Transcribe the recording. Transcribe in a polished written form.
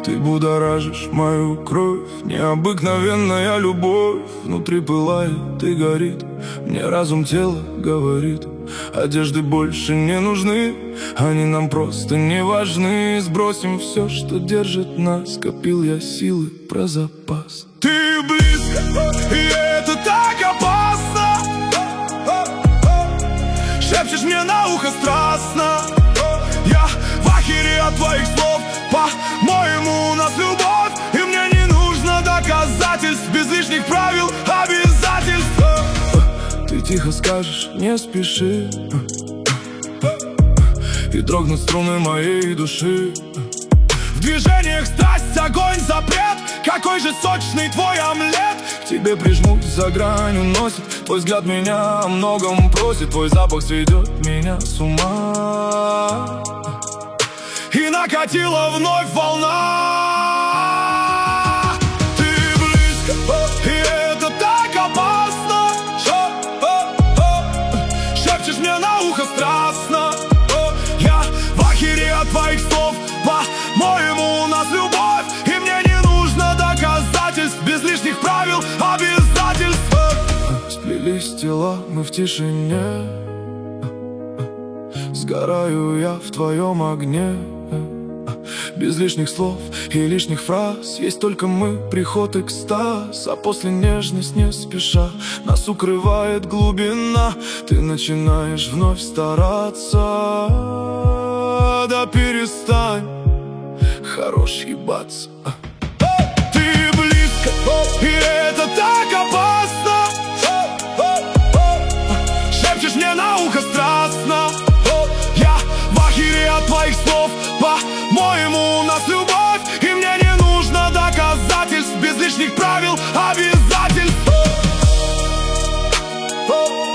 Ты будоражишь мою кровь, необыкновенная любовь. Внутри пылает и горит, мне разум тела говорит: одежды больше не нужны, они нам просто не важны. Сбросим все, что держит нас, копил я силы про запас. Ты близко, и это так опасно. Шепчешь мне на ухо страстно. Я в ахере от твоих слов. По-моему, у нас любовь, и мне не нужно доказательств, без лишних правил, обязательств. Ты тихо скажешь: не спеши, и дрогнут струны моей души. В движениях страсть, огонь, запрет. Какой же сочный твой омлет. К тебе прижмусь, за грань уносит. Твой взгляд меня о многом просит. Твой запах сведет меня с ума. И накатила вновь волна. Ты близко, и это так опасно. Шепчешь мне на ухо страстно. Я в ахере от твоих слов. По-моему, у нас любовь, и мне не нужно доказательств, без лишних правил, обязательств. Сплелись тела, мы в тишине. Сгораю я в твоем огне. Без лишних слов и лишних фраз. Есть только мы, приход, экстаз. А после нежность не спеша нас укрывает глубина. Ты начинаешь вновь стараться. Да перестань, хорош ебаться. Ты близко, и это так опасно. Шепчешь мне на ухо страстно. Я в ахере от твоих слов. По-моему, у нас любовь, и мне не нужно доказательств, без лишних правил, обязательств.